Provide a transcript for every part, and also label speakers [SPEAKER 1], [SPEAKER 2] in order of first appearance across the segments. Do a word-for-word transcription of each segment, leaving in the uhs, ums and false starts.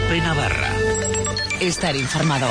[SPEAKER 1] COPE Navarra. Estar informado.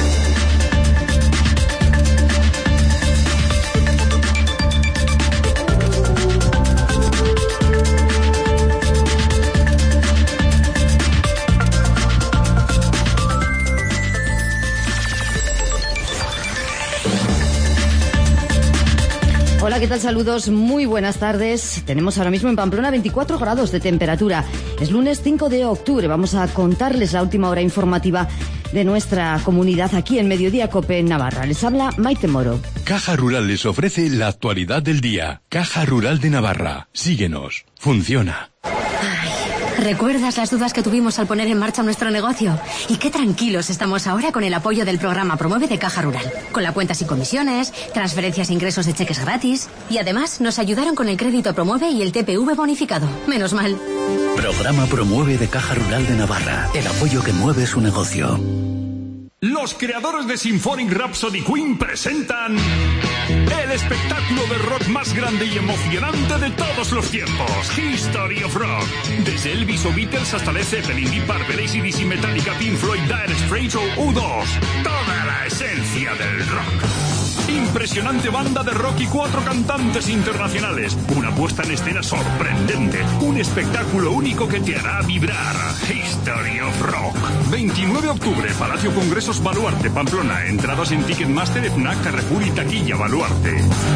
[SPEAKER 2] Hola, ¿qué tal? Saludos, muy buenas tardes. Tenemos ahora mismo en Pamplona veinticuatro grados de temperatura. Es lunes cinco de octubre. Vamos a contarles la última hora informativa de nuestra comunidad aquí en Mediodía COPE en Navarra. Les habla Maite Moro.
[SPEAKER 3] Caja Rural les ofrece la actualidad del día. Caja Rural de Navarra. Síguenos. Funciona.
[SPEAKER 4] ¿Recuerdas las dudas que tuvimos al poner en marcha nuestro negocio? Y qué tranquilos estamos ahora con el apoyo del programa Promueve de Caja Rural. Con la cuenta sin comisiones, transferencias e ingresos de cheques gratis. Y además nos ayudaron con el crédito Promueve y el T P V bonificado. Menos mal.
[SPEAKER 1] Programa Promueve de Caja Rural de Navarra. El apoyo que mueve su negocio.
[SPEAKER 5] Los creadores de Symphonic Rhapsody Queen presentan el espectáculo de rock más grande y emocionante de todos los tiempos, History of Rock. Desde Elvis o Beatles hasta Led Zeppelin, Deep Purple, A C D C, Metallica, Pink Floyd, Dire Straits o U dos. Toda la esencia del rock. Impresionante banda de rock y cuatro cantantes internacionales. Una puesta en escena sorprendente. Un espectáculo único que te hará vibrar. History of Rock. veintinueve de octubre, Palacio Congresos Baluarte, Pamplona. Entradas en Ticketmaster, FNAC, Carrefour y Taquilla Baluarte.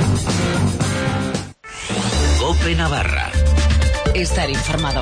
[SPEAKER 1] COPE Navarra. Estar informado.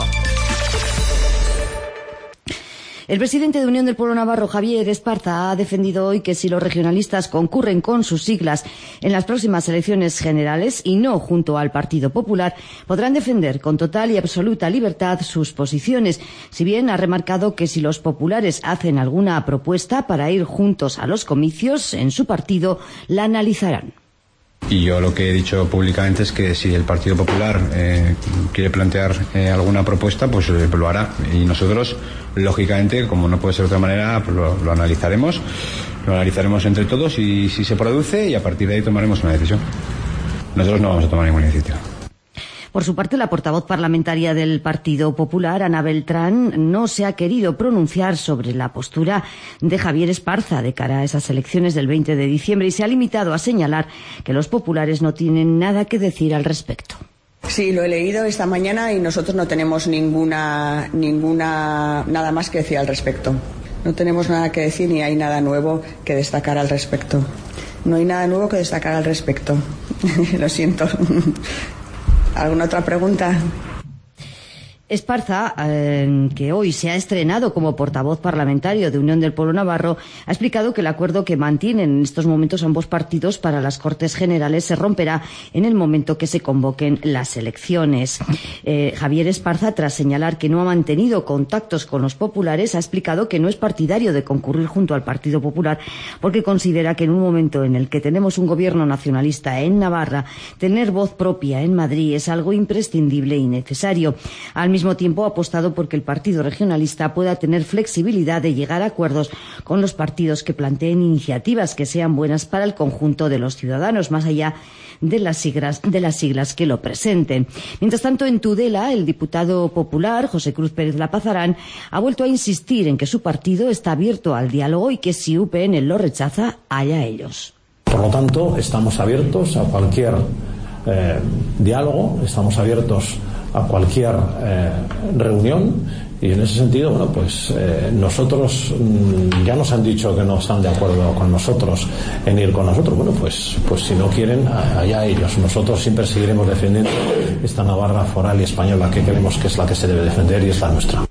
[SPEAKER 2] El presidente de Unión del Pueblo Navarro, Javier Esparza, ha defendido hoy que si los regionalistas concurren con sus siglas en las próximas elecciones generales y no junto al Partido Popular, podrán defender con total y absoluta libertad sus posiciones. Si bien ha remarcado que si los populares hacen alguna propuesta para ir juntos a los comicios, en su partido la analizarán.
[SPEAKER 6] Y yo lo que he dicho públicamente es que si el Partido Popular eh, quiere plantear eh, alguna propuesta, pues eh, lo hará. Y nosotros, lógicamente, como no puede ser de otra manera, pues lo, lo analizaremos. Lo analizaremos entre todos y si se produce, y a partir de ahí tomaremos una decisión. Nosotros no vamos a tomar ninguna iniciativa.
[SPEAKER 2] Por su parte, la portavoz parlamentaria del Partido Popular, Ana Beltrán, no se ha querido pronunciar sobre la postura de Javier Esparza de cara a esas elecciones del veinte de diciembre y se ha limitado a señalar que los populares no tienen nada que decir al respecto.
[SPEAKER 7] Sí, lo he leído esta mañana y nosotros no tenemos ninguna, ninguna, nada más que decir al respecto. No tenemos nada que decir ni hay nada nuevo que destacar al respecto. No hay nada nuevo que destacar al respecto. Lo siento. ¿Alguna otra pregunta?
[SPEAKER 2] Esparza, eh, que hoy se ha estrenado como portavoz parlamentario de Unión del Pueblo Navarro, ha explicado que el acuerdo que mantienen en estos momentos ambos partidos para las Cortes Generales se romperá en el momento que se convoquen las elecciones. Eh, Javier Esparza, tras señalar que no ha mantenido contactos con los populares, ha explicado que no es partidario de concurrir junto al Partido Popular porque considera que en un momento en el que tenemos un gobierno nacionalista en Navarra, tener voz propia en Madrid es algo imprescindible y necesario. Al mismo tiempo ha apostado por que el partido regionalista pueda tener flexibilidad de llegar a acuerdos con los partidos que planteen iniciativas que sean buenas para el conjunto de los ciudadanos, más allá de las siglas, de las siglas que lo presenten. Mientras tanto, en Tudela, el diputado popular, José Cruz Pérez Lapazarán, ha vuelto a insistir en que su partido está abierto al diálogo y que si U P N lo rechaza, allá ellos.
[SPEAKER 8] Por lo tanto, estamos abiertos a cualquier eh, diálogo, estamos abiertos a cualquier eh, reunión y en ese sentido, bueno, pues eh, nosotros mmm, ya nos han dicho que no están de acuerdo con nosotros en ir con nosotros. Bueno, pues pues si no quieren, allá ellos. Nosotros siempre seguiremos defendiendo esta Navarra foral y española que creemos que es la que se debe defender y es la nuestra.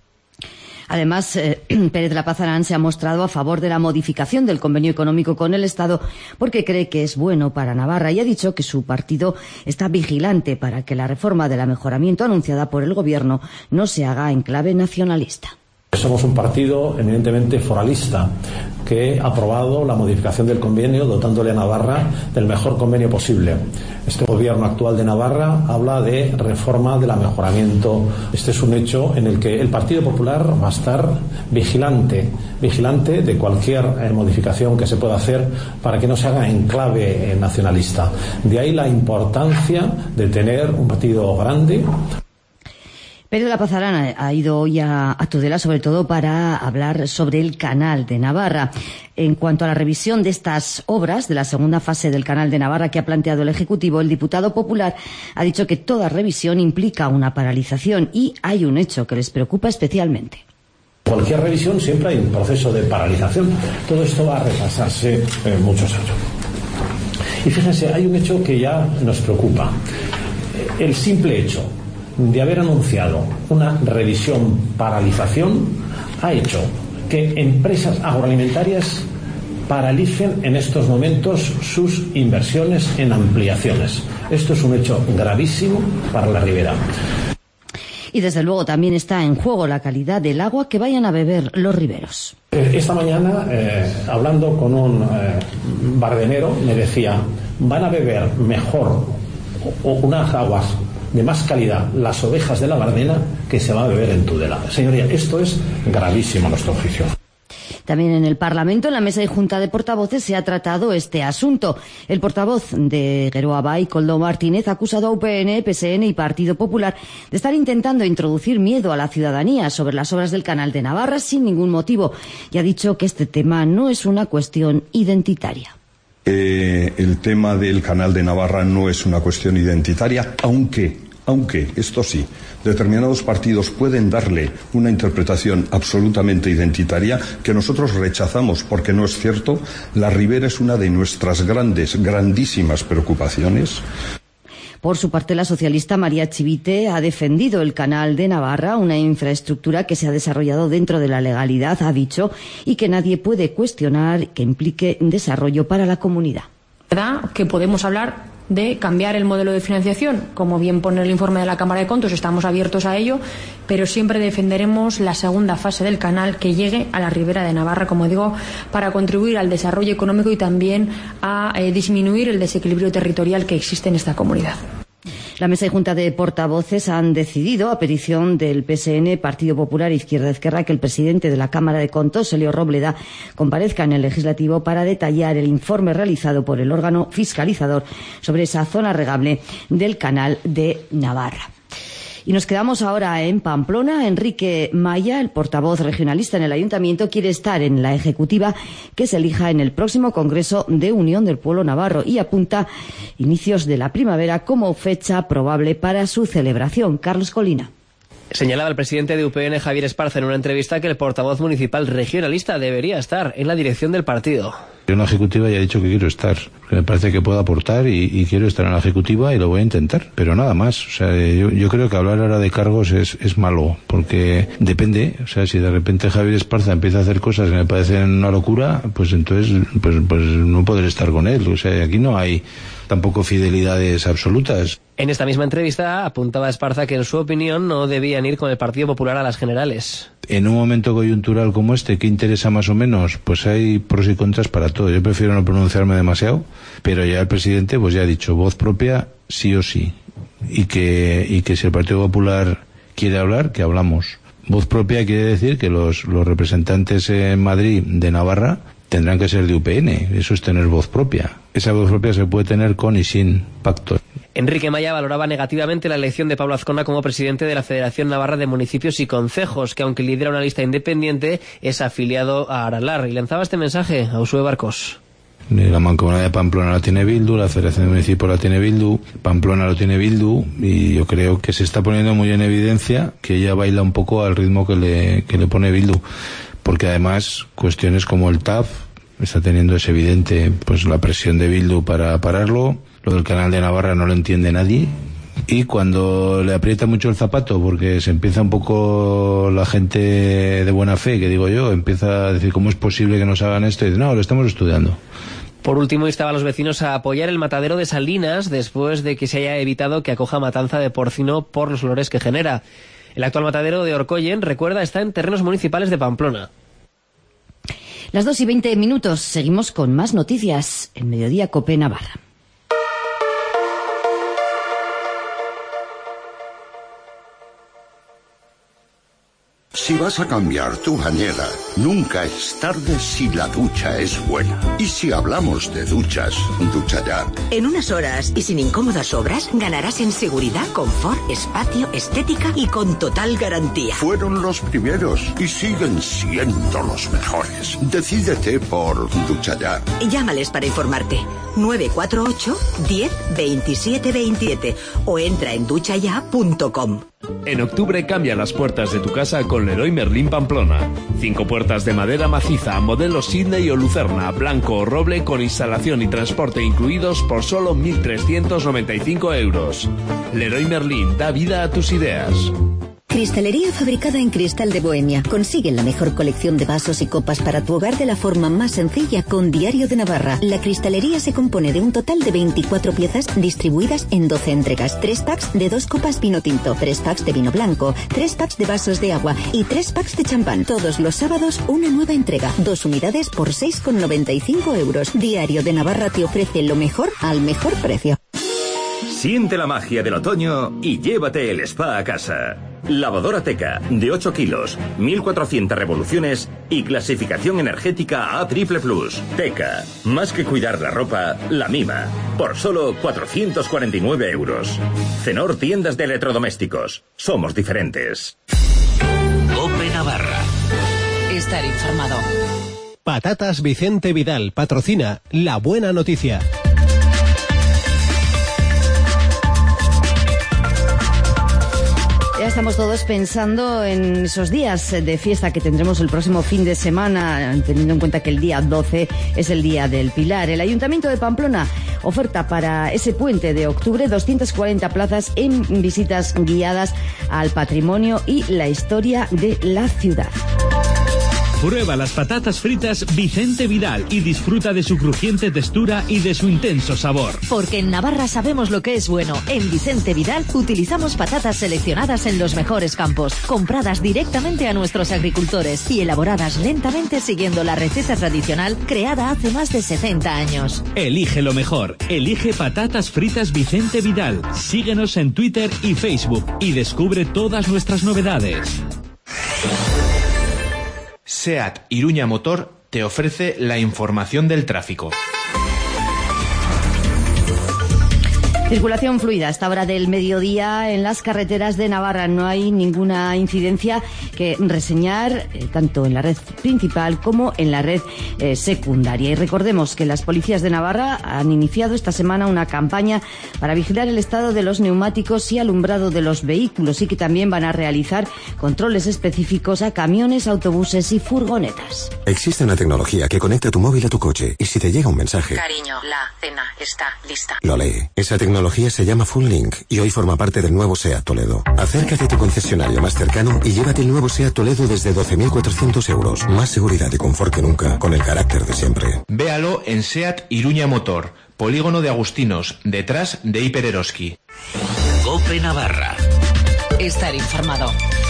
[SPEAKER 2] Además, eh, Pérez Lapazarán se ha mostrado a favor de la modificación del convenio económico con el Estado porque cree que es bueno para Navarra y ha dicho que su partido está vigilante para que la reforma del mejoramiento anunciada por el Gobierno no se haga en clave nacionalista.
[SPEAKER 8] Somos un partido eminentemente foralista que ha aprobado la modificación del convenio dotándole a Navarra del mejor convenio posible. Este gobierno actual de Navarra habla de reforma del mejoramiento. Este es un hecho en el que el Partido Popular va a estar vigilante, vigilante de cualquier eh, modificación que se pueda hacer para que no se haga en clave eh, nacionalista. De ahí la importancia de tener un partido grande.
[SPEAKER 2] Pérez de la Pazarán ha ido hoy a, a Tudela sobre todo para hablar sobre el Canal de Navarra. En cuanto a la revisión de estas obras de la segunda fase del Canal de Navarra que ha planteado el Ejecutivo, el diputado popular ha dicho que toda revisión implica una paralización y hay un hecho que les preocupa especialmente.
[SPEAKER 8] Cualquier revisión siempre hay un proceso de paralización. Todo esto va a retrasarse eh, muchos años. Y fíjense, hay un hecho que ya nos preocupa. El simple hecho de haber anunciado una revisión paralización ha hecho que empresas agroalimentarias paralicen en estos momentos sus inversiones en ampliaciones. Esto es un hecho gravísimo para la ribera.
[SPEAKER 2] Y desde luego también está en juego la calidad del agua que vayan a beber los riberos.
[SPEAKER 8] Esta mañana, eh, hablando con un eh, bardenero, me decía, van a beber mejor o unas aguas de más calidad las ovejas de la Bardena que se va a beber en Tudela. Señoría, esto es gravísimo a nuestro juicio.
[SPEAKER 2] También en el Parlamento, en la mesa y junta de portavoces, se ha tratado este asunto. El portavoz de Geroa Bai, Koldo Martínez, ha acusado a U P N, P S N y Partido Popular de estar intentando introducir miedo a la ciudadanía sobre las obras del Canal de Navarra sin ningún motivo y ha dicho que este tema no es una cuestión identitaria.
[SPEAKER 9] Eh, el tema del Canal de Navarra no es una cuestión identitaria, aunque, aunque, esto sí, determinados partidos pueden darle una interpretación absolutamente identitaria que nosotros rechazamos porque no es cierto. La ribera es una de nuestras grandes, grandísimas preocupaciones.
[SPEAKER 2] Por su parte, la socialista María Chivite ha defendido el Canal de Navarra, una infraestructura que se ha desarrollado dentro de la legalidad, ha dicho, y que nadie puede cuestionar que implique desarrollo para la comunidad.
[SPEAKER 10] ¿Verdad? Que podemos hablar de cambiar el modelo de financiación, como bien pone el informe de la Cámara de Contos, estamos abiertos a ello, pero siempre defenderemos la segunda fase del canal que llegue a la ribera de Navarra, como digo, para contribuir al desarrollo económico y también a eh, disminuir el desequilibrio territorial que existe en esta comunidad.
[SPEAKER 2] La mesa y junta de portavoces han decidido, a petición del P S N, Partido Popular e Izquierda Ezquerra, que el presidente de la Cámara de Contos, Elio Róbleda, comparezca en el Legislativo para detallar el informe realizado por el órgano fiscalizador sobre esa zona regable del Canal de Navarra. Y nos quedamos ahora en Pamplona. Enrique Maya, el portavoz regionalista en el Ayuntamiento, quiere estar en la ejecutiva que se elija en el próximo Congreso de Unión del Pueblo Navarro y apunta inicios de la primavera como fecha probable para su celebración. Carlos Colina.
[SPEAKER 11] Señalaba el presidente de U P N, Javier Esparza, en una entrevista que el portavoz municipal regionalista debería estar en la dirección del partido.
[SPEAKER 12] Yo en la ejecutiva ya he dicho que quiero estar, que me parece que puedo aportar y, y quiero estar en la ejecutiva y lo voy a intentar, pero nada más. O sea, yo, yo creo que hablar ahora de cargos es, es malo, porque depende. O sea, si de repente Javier Esparza empieza a hacer cosas que me parecen una locura, pues entonces pues, pues no podré estar con él. O sea, aquí no hay tampoco fidelidades absolutas.
[SPEAKER 11] En esta misma entrevista apuntaba Esparza que en su opinión no debían ir con el Partido Popular a las generales.
[SPEAKER 12] En un momento coyuntural como este, ¿qué interesa más o menos? Pues hay pros y contras para todo. Yo prefiero no pronunciarme demasiado, pero ya el presidente pues ya ha dicho voz propia sí o sí. Y que, y que si el Partido Popular quiere hablar, que hablamos. Voz propia quiere decir que los, los representantes en Madrid de Navarra tendrán que ser de U P N. Eso es tener voz propia. Esa voz propia se puede tener con y sin pactos.
[SPEAKER 11] Enrique Maya valoraba negativamente la elección de Pablo Azcona como presidente de la Federación Navarra de Municipios y Concejos, que aunque lidera una lista independiente, es afiliado a Aralar. Y lanzaba este mensaje a Usue Barcos.
[SPEAKER 12] La Mancomunidad de Pamplona la tiene Bildu, la Federación de Municipios la tiene Bildu, Pamplona lo tiene Bildu, y yo creo que se está poniendo muy en evidencia que ella baila un poco al ritmo que le, que le pone Bildu. Porque además cuestiones como el T A F está teniendo, es evidente, pues la presión de Bildu para pararlo. Lo del Canal de Navarra no lo entiende nadie. Y cuando le aprieta mucho el zapato, porque se empieza un poco la gente de buena fe, que digo yo, empieza a decir cómo es posible que nos hagan esto, y dice, no, lo estamos estudiando.
[SPEAKER 11] Por último, instaba a los vecinos a apoyar el matadero de Salinas después de que se haya evitado que acoja matanza de porcino por los olores que genera. El actual matadero de Orcoyen, recuerda, está en terrenos municipales de Pamplona.
[SPEAKER 2] Las dos y veinte minutos. Seguimos con más noticias en Mediodía Cope Navarra.
[SPEAKER 13] Si vas a cambiar tu bañera, nunca es tarde si la ducha es buena. Y si hablamos de duchas, ducha ya.
[SPEAKER 14] En unas horas y sin incómodas obras, ganarás en seguridad, confort, espacio, estética y con total garantía.
[SPEAKER 13] Fueron los primeros y siguen siendo los mejores. Decídete por ducha ya.
[SPEAKER 14] Llámales para informarte. nueve cuatro ocho, diez, veintisiete, veintisiete o entra en ducha ya punto com.
[SPEAKER 15] En octubre cambia las puertas de tu casa con Leroy Merlin Pamplona. Cinco puertas de madera maciza, modelo Sydney o Lucerna, blanco o roble con instalación y transporte incluidos por solo mil trescientos noventa y cinco euros. Leroy Merlin da vida a tus ideas.
[SPEAKER 16] Cristalería fabricada en cristal de Bohemia. Consigue la mejor colección de vasos y copas para tu hogar de la forma más sencilla con Diario de Navarra. La cristalería se compone de un total de veinticuatro piezas distribuidas en doce entregas. Tres packs de dos copas vino tinto, tres packs de vino blanco, tres packs de vasos de agua y tres packs de champán. Todos los sábados una nueva entrega. Dos unidades por seis con noventa y cinco euros. Diario de Navarra te ofrece lo mejor al mejor precio.
[SPEAKER 17] Siente la magia del otoño y llévate el spa a casa. Lavadora Teca, de ocho kilos, mil cuatrocientas revoluciones y clasificación energética A triple plus. Teca, más que cuidar la ropa, la mima. Por solo cuatrocientos cuarenta y nueve euros. Cenor Tiendas de Electrodomésticos. Somos diferentes.
[SPEAKER 18] COPE Navarra. Estar informado.
[SPEAKER 19] Patatas Vicente Vidal patrocina La Buena Noticia.
[SPEAKER 2] Ya estamos todos pensando en esos días de fiesta que tendremos el próximo fin de semana, teniendo en cuenta que el día doce es el Día del Pilar. El Ayuntamiento de Pamplona oferta para ese puente de octubre doscientas cuarenta plazas en visitas guiadas al patrimonio y la historia de la ciudad.
[SPEAKER 20] Prueba las patatas fritas Vicente Vidal y disfruta de su crujiente textura y de su intenso sabor.
[SPEAKER 21] Porque en Navarra sabemos lo que es bueno. En Vicente Vidal utilizamos patatas seleccionadas en los mejores campos, compradas directamente a nuestros agricultores y elaboradas lentamente siguiendo la receta tradicional creada hace más de setenta años.
[SPEAKER 20] Elige lo mejor. Elige patatas fritas Vicente Vidal. Síguenos en Twitter y Facebook y descubre todas nuestras novedades.
[SPEAKER 22] SEAT Iruña Motor te ofrece la información del tráfico.
[SPEAKER 2] Circulación fluida a esta hora del mediodía en las carreteras de Navarra. No hay ninguna incidencia que reseñar, eh, tanto en la red principal como en la red eh, secundaria. Y recordemos que las policías de Navarra han iniciado esta semana una campaña para vigilar el estado de los neumáticos y alumbrado de los vehículos, y que también van a realizar controles específicos a camiones, autobuses y furgonetas.
[SPEAKER 23] Existe una tecnología que conecta tu móvil a tu coche, y si te llega un mensaje...
[SPEAKER 4] Cariño, la cena está lista.
[SPEAKER 23] Lo lee. Esa tecnología se llama Full Link y hoy forma parte del nuevo SEAT Toledo. Acércate a tu concesionario más cercano y llévate el nuevo SEAT Toledo desde doce mil cuatrocientos euros. Más seguridad y confort que nunca, con el carácter de siempre.
[SPEAKER 22] Véalo en SEAT Iruña Motor, polígono de Agustinos, detrás de Hiper Eroski.
[SPEAKER 18] COPE Navarra. Estar informado.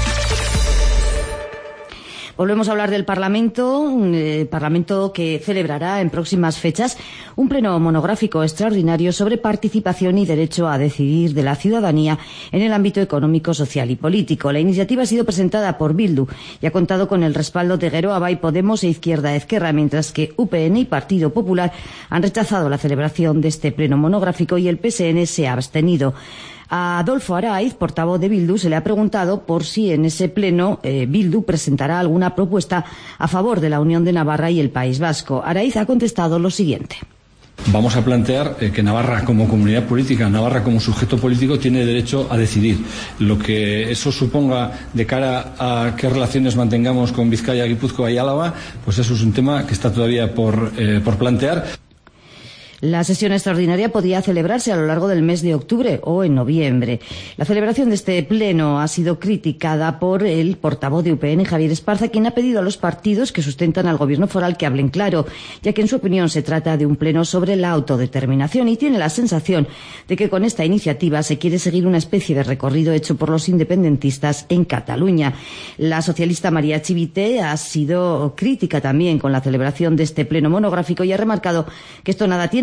[SPEAKER 2] Volvemos a hablar del Parlamento, eh, Parlamento que celebrará en próximas fechas un pleno monográfico extraordinario sobre participación y derecho a decidir de la ciudadanía en el ámbito económico, social y político. La iniciativa ha sido presentada por Bildu y ha contado con el respaldo de Geroa Bai, Podemos e Izquierda Ezquerra, mientras que U P N y Partido Popular han rechazado la celebración de este pleno monográfico y el P S N se ha abstenido. A Adolfo Araiz, portavoz de Bildu, se le ha preguntado por si en ese pleno eh, Bildu presentará alguna propuesta a favor de la Unión de Navarra y el País Vasco. Araiz ha contestado lo siguiente.
[SPEAKER 24] Vamos a plantear eh, que Navarra como comunidad política, Navarra como sujeto político tiene derecho a decidir. Lo que eso suponga de cara a qué relaciones mantengamos con Vizcaya, Guipúzcoa y Álava, pues eso es un tema que está todavía por, eh, por plantear.
[SPEAKER 2] La sesión extraordinaria podría celebrarse a lo largo del mes de octubre o en noviembre. La celebración de este pleno ha sido criticada por el portavoz de U P N, Javier Esparza, quien ha pedido a los partidos que sustentan al gobierno foral que hablen claro, ya que en su opinión se trata de un pleno sobre la autodeterminación y tiene la sensación de que con esta iniciativa se quiere seguir una especie de recorrido hecho por los independentistas en Cataluña. La socialista María Chivite ha sido crítica también con la celebración de este pleno monográfico y ha remarcado que esto nada tiene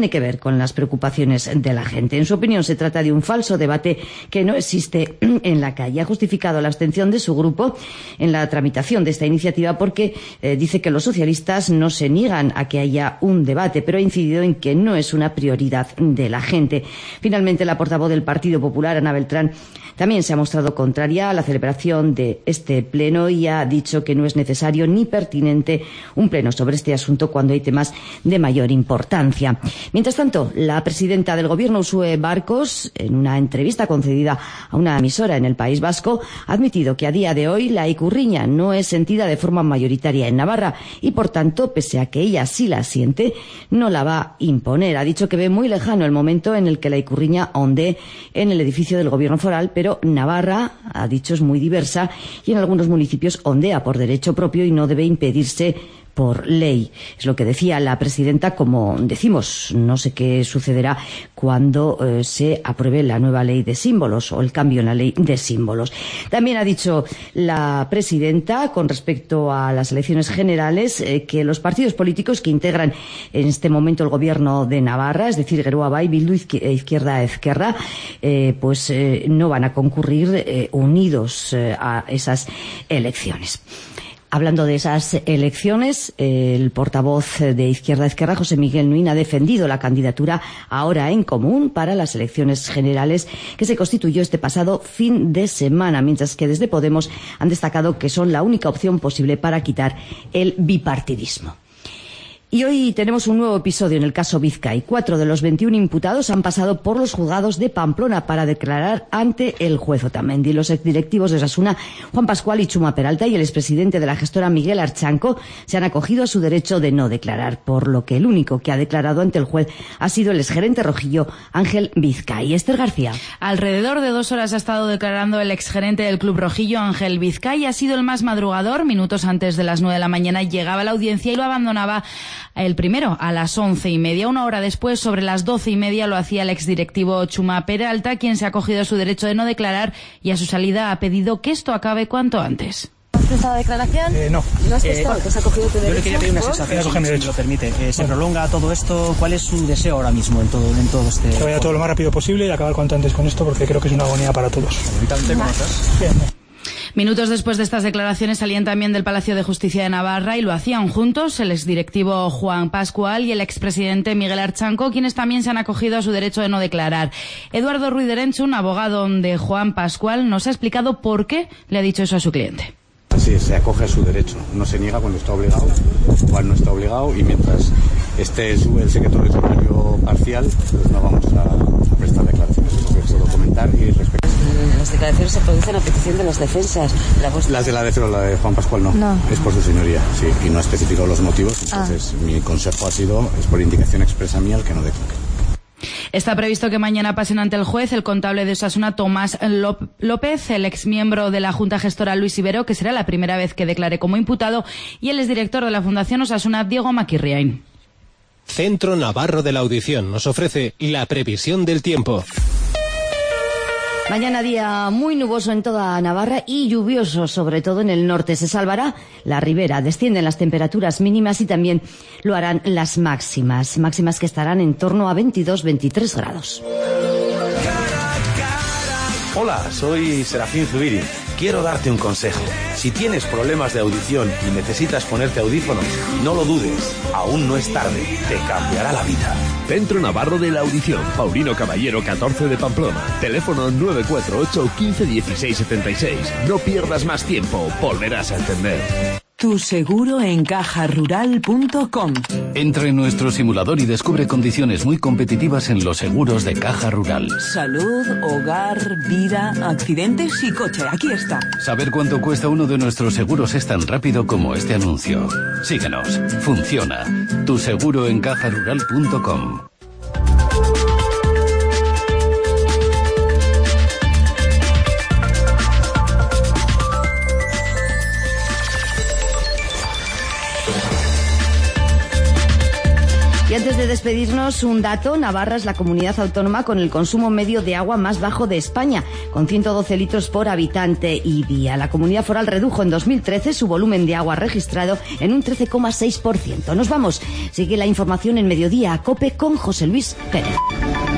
[SPEAKER 2] tiene que ver con las preocupaciones de la gente. En su opinión, se trata de un falso debate que no existe en la calle. Ha justificado la abstención de su grupo en la tramitación de esta iniciativa porque eh, dice que los socialistas no se niegan a que haya un debate, pero ha incidido en que no es una prioridad de la gente. Finalmente, la portavoz del Partido Popular, Ana Beltrán, también se ha mostrado contraria a la celebración de este pleno y ha dicho que no es necesario ni pertinente un pleno sobre este asunto cuando hay temas de mayor importancia. Mientras tanto, la presidenta del Gobierno, Uxue Barkos, en una entrevista concedida a una emisora en el País Vasco, ha admitido que a día de hoy la ikurriña no es sentida de forma mayoritaria en Navarra y, por tanto, pese a que ella sí la siente, no la va a imponer. Ha dicho que ve muy lejano el momento en el que la ikurriña ondee en el edificio del Gobierno foral, pero Navarra, ha dicho, es muy diversa y en algunos municipios ondea por derecho propio y no debe impedirse por ley. Es lo que decía la presidenta. Como decimos, no sé qué sucederá cuando eh, se apruebe la nueva ley de símbolos o el cambio en la ley de símbolos. También ha dicho la presidenta con respecto a las elecciones generales eh, que los partidos políticos que integran en este momento el gobierno de Navarra, es decir, Geroa Bai, Bildu, Izquierda Ezkerra, eh, pues eh, no van a concurrir eh, unidos eh, a esas elecciones. Hablando de esas elecciones, el portavoz de Izquierda Ezkerra, José Miguel Nuín, ha defendido la candidatura ahora en común para las elecciones generales que se constituyó este pasado fin de semana, mientras que desde Podemos han destacado que son la única opción posible para quitar el bipartidismo. Y hoy tenemos un nuevo episodio en el caso Vizcay. Cuatro de los veintiún imputados han pasado por los juzgados de Pamplona para declarar ante el juez Otamendi. Los exdirectivos de Osasuna, Juan Pascual y Chuma Peralta, y el expresidente de la gestora, Miguel Archanco, se han acogido a su derecho de no declarar, por lo que el único que ha declarado ante el juez ha sido el exgerente rojillo, Ángel Vizcay. Esther García.
[SPEAKER 1] Alrededor de dos horas ha estado declarando el exgerente del club rojillo, Ángel Vizcay. Ha sido el más madrugador. Minutos antes de las nueve de la mañana llegaba a la audiencia y lo abandonaba el primero a las once y media. Una hora después, sobre las doce y media, lo hacía el exdirectivo Chuma Peralta, quien se ha acogido a su derecho de no declarar y a su salida ha pedido que esto acabe cuanto antes.
[SPEAKER 3] ¿Has prestado declaración?
[SPEAKER 5] Eh, no.
[SPEAKER 3] ¿No has
[SPEAKER 5] Eh,
[SPEAKER 3] prestado? ¿Te has acogido tu derecho?
[SPEAKER 5] Yo le quería pedir una sensación, si, si me lo permite. Eh, ¿Se prolonga todo esto? ¿Cuál es su deseo ahora mismo en todo, en todo este...?
[SPEAKER 6] Que vaya todo lo más rápido posible y acabar cuanto antes con esto, porque creo que es una agonía para todos.
[SPEAKER 5] ¿Cómo estás?
[SPEAKER 6] Bien, bien.
[SPEAKER 1] Minutos después de estas declaraciones salían también del Palacio de Justicia de Navarra y lo hacían juntos el exdirectivo Juan Pascual y el expresidente Miguel Archanco, quienes también se han acogido a su derecho de no declarar. Eduardo Ruiz de Erenchun, abogado de Juan Pascual, nos ha explicado por qué le ha dicho eso a su cliente.
[SPEAKER 25] Sí, se acoge a su derecho, no se niega cuando está obligado, cuando no está obligado, y mientras esté el secretario secretario parcial, pues no vamos a, a prestar declaraciones. Es lo que puedo comentar y respecto.
[SPEAKER 3] Las declaraciones se producen a petición de las defensas. La vuestra...
[SPEAKER 25] Las de la defensa, la de Juan Pascual no.
[SPEAKER 3] no.
[SPEAKER 25] Es por su señoría, sí, y no ha especificado los motivos, entonces ah. mi consejo ha sido, es por indicación expresa mía, el que no declare.
[SPEAKER 1] Está previsto que mañana pasen ante el juez el contable de Osasuna, Tomás López, el exmiembro de la Junta Gestora, Luis Ibero, que será la primera vez que declare como imputado, y el exdirector de la Fundación Osasuna, Diego Maquirriain.
[SPEAKER 19] Centro Navarro de la Audición nos ofrece la previsión del tiempo.
[SPEAKER 2] Mañana día muy nuboso en toda Navarra y lluvioso, sobre todo en el norte. Se salvará la ribera, descienden las temperaturas mínimas y también lo harán las máximas. Máximas que estarán en torno a veintidós a veintitrés grados.
[SPEAKER 26] Hola, soy Serafín Zubiri. Quiero darte un consejo. Si tienes problemas de audición y necesitas ponerte audífonos, no lo dudes. Aún no es tarde. Te cambiará la vida.
[SPEAKER 15] Centro Navarro de la Audición. Paulino Caballero catorce de Pamplona. Teléfono nueve cuatro ocho, quince, dieciséis, setenta y seis. No pierdas más tiempo. Volverás a entender.
[SPEAKER 27] Tu seguro en caja rural punto com.
[SPEAKER 28] Entra en nuestro simulador y descubre condiciones muy competitivas en los seguros de Caja Rural.
[SPEAKER 27] Salud, hogar, vida, accidentes y coche. Aquí está.
[SPEAKER 28] Saber cuánto cuesta uno de nuestros seguros es tan rápido como este anuncio. Síguenos. Funciona. Tu seguro en caja rural punto com.
[SPEAKER 2] Y antes de despedirnos, un dato. Navarra es la comunidad autónoma con el consumo medio de agua más bajo de España, con ciento doce litros por habitante y día. La comunidad foral redujo en dos mil trece su volumen de agua registrado en un trece coma seis por ciento. Nos vamos. Sigue la información en Mediodía, COPE, con José Luis Pérez.